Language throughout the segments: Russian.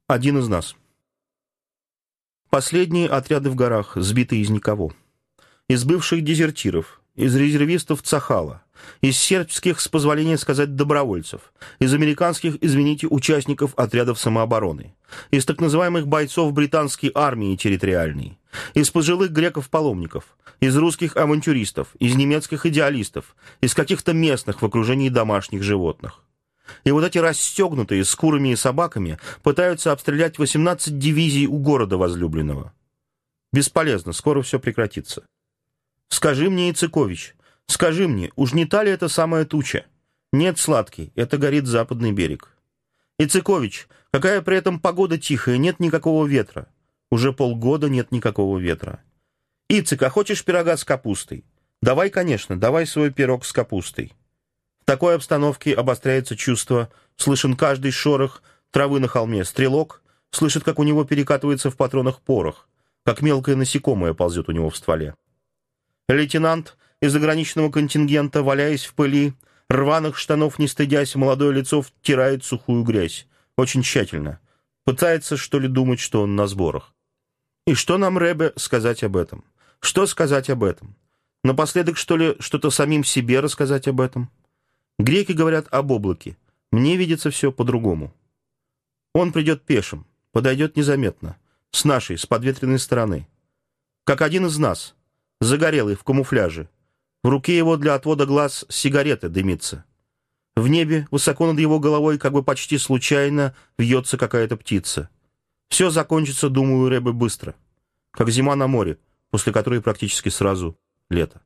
Один из нас. Последние отряды в горах, сбитые из никого. Из бывших дезертиров, из резервистов Цахала, из сербских, с позволения сказать, добровольцев, из американских, извините, участников отрядов самообороны, из так называемых бойцов британской армии территориальной, из пожилых греков-паломников, из русских авантюристов, из немецких идеалистов, из каких-то местных в окружении домашних животных. И вот эти расстегнутые с курами и собаками пытаются обстрелять 18 дивизий у города возлюбленного. Бесполезно, скоро все прекратится. Скажи мне, Яцекович, скажи мне, уж не та ли это самая туча? Нет, сладкий, это горит западный берег. Яцекович, какая при этом погода тихая, нет никакого ветра. Уже полгода нет никакого ветра. Ицек, а хочешь пирога с капустой? Давай, конечно, давай свой пирог с капустой. В такой обстановке обостряется чувство, слышен каждый шорох травы на холме. Стрелок слышит, как у него перекатывается в патронах порох, как мелкое насекомое ползет у него в стволе. Лейтенант из заграничного контингента, валяясь в пыли, рваных штанов не стыдясь, молодое лицо втирает сухую грязь. Очень тщательно. Пытается, что ли, думать, что он на сборах. И что нам, Ребе, сказать об этом? Что сказать об этом? Напоследок, что ли, что-то самим себе рассказать об этом? Греки говорят об облаке. Мне видится все по-другому. Он придет пешим, подойдет незаметно, с нашей, с подветренной стороны. Как один из нас, загорелый, в камуфляже. В руке его для отвода глаз сигарета дымится. В небе, высоко над его головой, как бы почти случайно, вьется какая-то птица. Все закончится, думаю, Ребе, быстро. Как зима на море, после которой практически сразу лето.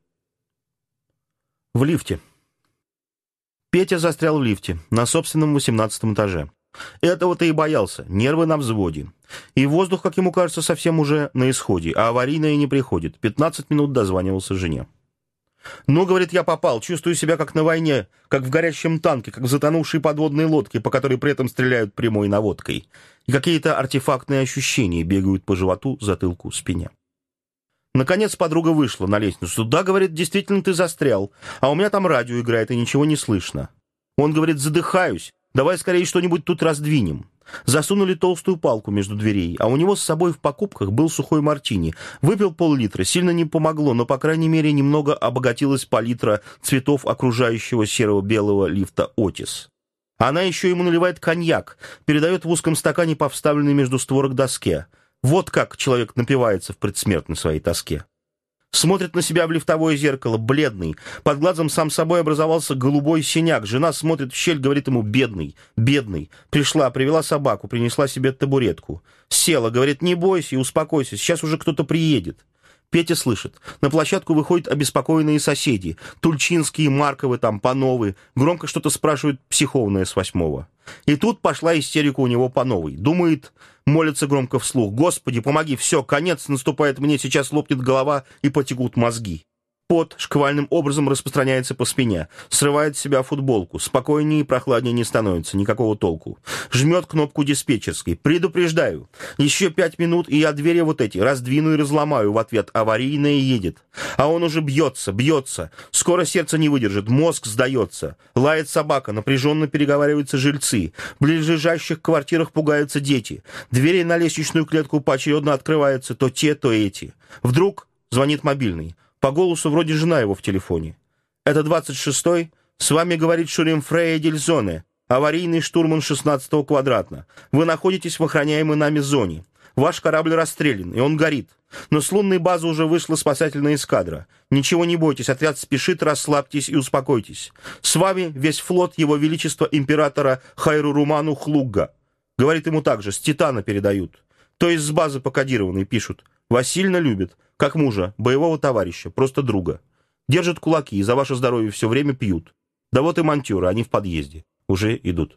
В лифте. Петя застрял в лифте, на собственном 18-м этаже. Этого-то и боялся, нервы на взводе. И воздух, как ему кажется, совсем уже на исходе, а аварийное не приходит. 15 минут дозванивался жене. «Ну, — говорит, — я попал, чувствую себя как на войне, как в горящем танке, как в затонувшей подводной лодке, по которой при этом стреляют прямой наводкой. И какие-то артефактные ощущения бегают по животу, затылку, спине». Наконец подруга вышла на лестницу. «Да, — говорит, — действительно ты застрял, а у меня там радио играет, и ничего не слышно». Он говорит: «Задыхаюсь, давай скорее что-нибудь тут раздвинем». Засунули толстую палку между дверей, а у него с собой в покупках был сухой мартини. Выпил пол-литра, сильно не помогло, но, по крайней мере, немного обогатилась палитра цветов окружающего серо-белого лифта «Отис». Она еще ему наливает коньяк, передает в узком стакане по вставленной между створок доске. Вот как человек напивается в предсмертной своей тоске. Смотрит на себя в лифтовое зеркало, бледный. Под глазом сам собой образовался голубой синяк. Жена смотрит в щель, говорит ему: «Бедный, бедный». Пришла, привела собаку, принесла себе табуретку. Села, говорит: «Не бойся и успокойся, сейчас уже кто-то приедет». Петя слышит. На площадку выходят обеспокоенные соседи. Тульчинские, Марковы, там, Пановы. Громко что-то спрашивают психованное с 8-го. И тут пошла истерика у него по новой. Думает, молится громко вслух: «Господи, помоги, все, конец наступает мне, сейчас лопнет голова и потекут мозги». Пот шквальным образом распространяется по спине. Срывает с себя футболку. Спокойнее и прохладнее не становится. Никакого толку. Жмет кнопку диспетчерской. «Предупреждаю. Еще 5 минут, и я двери вот эти раздвину и разломаю». В ответ: «Аварийная едет». А он уже бьется, бьется. Скоро сердце не выдержит, мозг сдается. Лает собака, напряженно переговариваются жильцы. В ближайших квартирах пугаются дети. Двери на лестничную клетку поочередно открываются, то те, то эти. Вдруг звонит мобильный. По голосу вроде жена его в телефоне. «Это 26-й. С вами говорит Шурим Фрея Дельзоне, аварийный штурман 16-го квадратно. Вы находитесь в охраняемой нами зоне. Ваш корабль расстрелян, и он горит. Но с лунной базы уже вышла спасательная эскадра. Ничего не бойтесь, отряд спешит, расслабьтесь и успокойтесь. С вами весь флот Его Величества императора Хайру-Руману Хлугга». Говорит ему также: «С Титана передают». То есть с базы покодированной пишут: «Вас сильно любят, как мужа, боевого товарища, просто друга. Держат кулаки и за ваше здоровье все время пьют. Да вот и монтёры, они в подъезде. Уже идут».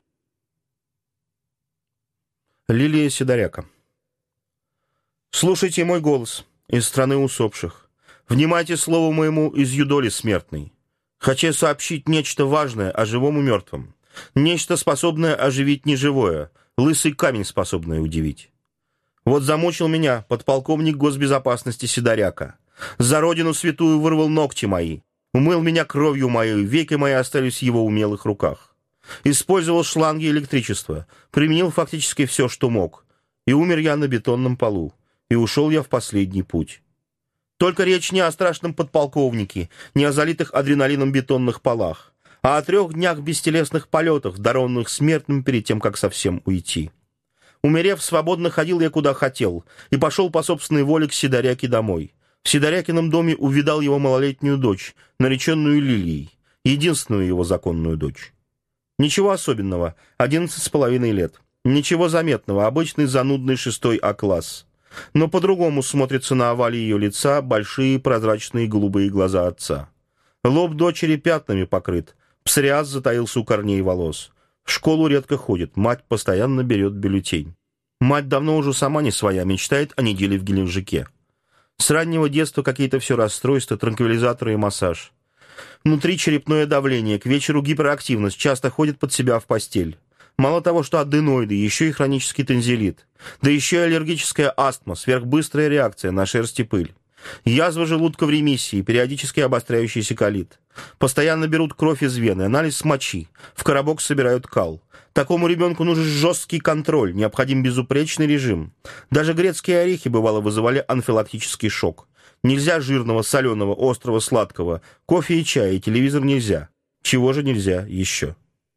Лилия Сидоряка. «Слушайте мой голос из страны усопших. Внимайте слову моему из юдоли смертной. Хочу сообщить нечто важное о живом и мертвом. Нечто, способное оживить неживое, лысый камень, способное удивить. Вот замучил меня подполковник госбезопасности Сидоряка. За родину святую вырвал ногти мои. Умыл меня кровью моей, веки мои остались в его умелых руках. Использовал шланги электричества. Применил фактически все, что мог. И умер я на бетонном полу, и ушел я в последний путь. Только речь не о страшном подполковнике, не о залитых адреналином бетонных полах, а о 3 днях бестелесных полетах, дарованных смертным перед тем, как совсем уйти. Умерев, свободно ходил я куда хотел, и пошел по собственной воле к Сидоряке домой. В Сидорякином доме увидал его малолетнюю дочь, нареченную Лилией, единственную его законную дочь. Ничего особенного, 11,5 лет. Ничего заметного, обычный занудный 6 А-класс. Но по-другому смотрятся на овале ее лица большие прозрачные голубые глаза отца. Лоб дочери пятнами покрыт, псориаз затаился у корней волос. В школу редко ходит, мать постоянно берет бюллетень. Мать давно уже сама не своя, мечтает о неделе в Геленджике. С раннего детства какие-то все расстройства, транквилизаторы и массаж. Внутри черепное давление, к вечеру гиперактивность, часто ходит под себя в постель. Мало того, что аденоиды, еще и хронический танзелит. Да еще и аллергическая астма, сверхбыстрая реакция на шерсть и пыль. Язва желудка в ремиссии, периодически обостряющийся колит. Постоянно берут кровь из вены, анализ мочи. В коробок собирают кал. Такому ребенку нужен жесткий контроль, необходим безупречный режим. Даже грецкие орехи, бывало, вызывали анафилактический шок. Нельзя жирного, соленого, острого, сладкого. Кофе и чай, и телевизор нельзя. Чего же нельзя еще?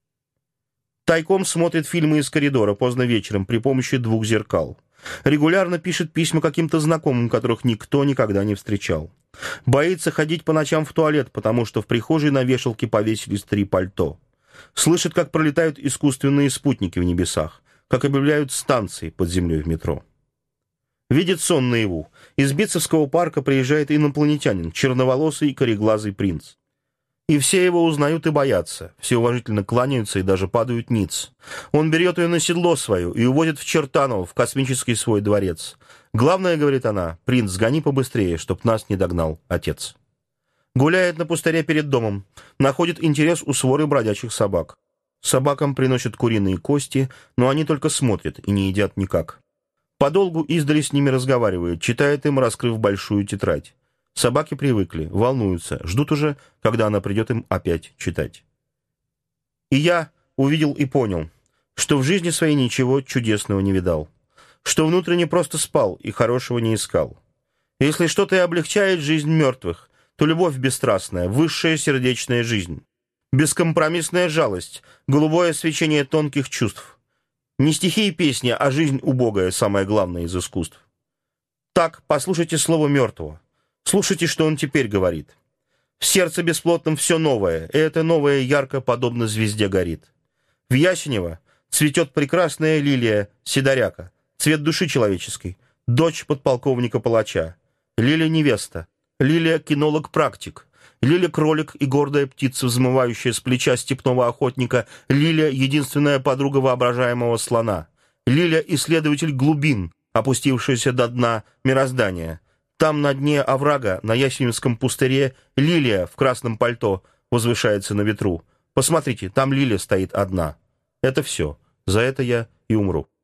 Тайком смотрит фильмы из коридора поздно вечером при помощи 2 зеркал. Регулярно пишет письма каким-то знакомым, которых никто никогда не встречал. Боится ходить по ночам в туалет, потому что в прихожей на вешалке повесились 3 пальто. Слышит, как пролетают искусственные спутники в небесах, как объявляют станции под землей в метро. Видит сон наяву. Из Битцевского парка приезжает инопланетянин, черноволосый кореглазый принц. И все его узнают и боятся, все уважительно кланяются и даже падают ниц. Он берет ее на седло свое и уводит в Чертаново, в космический свой дворец. Главное, говорит она, принц, сгони побыстрее, чтоб нас не догнал отец. Гуляет на пустыре перед домом, находит интерес у своры бродячих собак. Собакам приносят куриные кости, но они только смотрят и не едят никак. Подолгу издали с ними разговаривает, читает им, раскрыв большую тетрадь. Собаки привыкли, волнуются, ждут уже, когда она придет им опять читать. И я увидел и понял, что в жизни своей ничего чудесного не видал, что внутренне просто спал и хорошего не искал. Если что-то и облегчает жизнь мертвых, то любовь бесстрастная, высшая сердечная жизнь, бескомпромиссная жалость, голубое свечение тонких чувств. Не стихи и песни, а жизнь убогая, самое главное из искусств. Так, послушайте слово мертвого. Слушайте, что он теперь говорит. В сердце бесплотном все новое, и это новое ярко, подобно звезде, горит. В Ясенево цветет прекрасная лилия Сидоряка, цвет души человеческой, дочь подполковника-палача. Лилия невеста, лилия кинолог-практик, лилия кролик и гордая птица, взмывающая с плеча степного охотника, лилия единственная подруга воображаемого слона, лилия исследователь глубин, опустившаяся до дна мироздания. Там на дне оврага, на Ясеневском пустыре, лилия в красном пальто возвышается на ветру. Посмотрите, там лилия стоит одна. Это все. За это я и умру.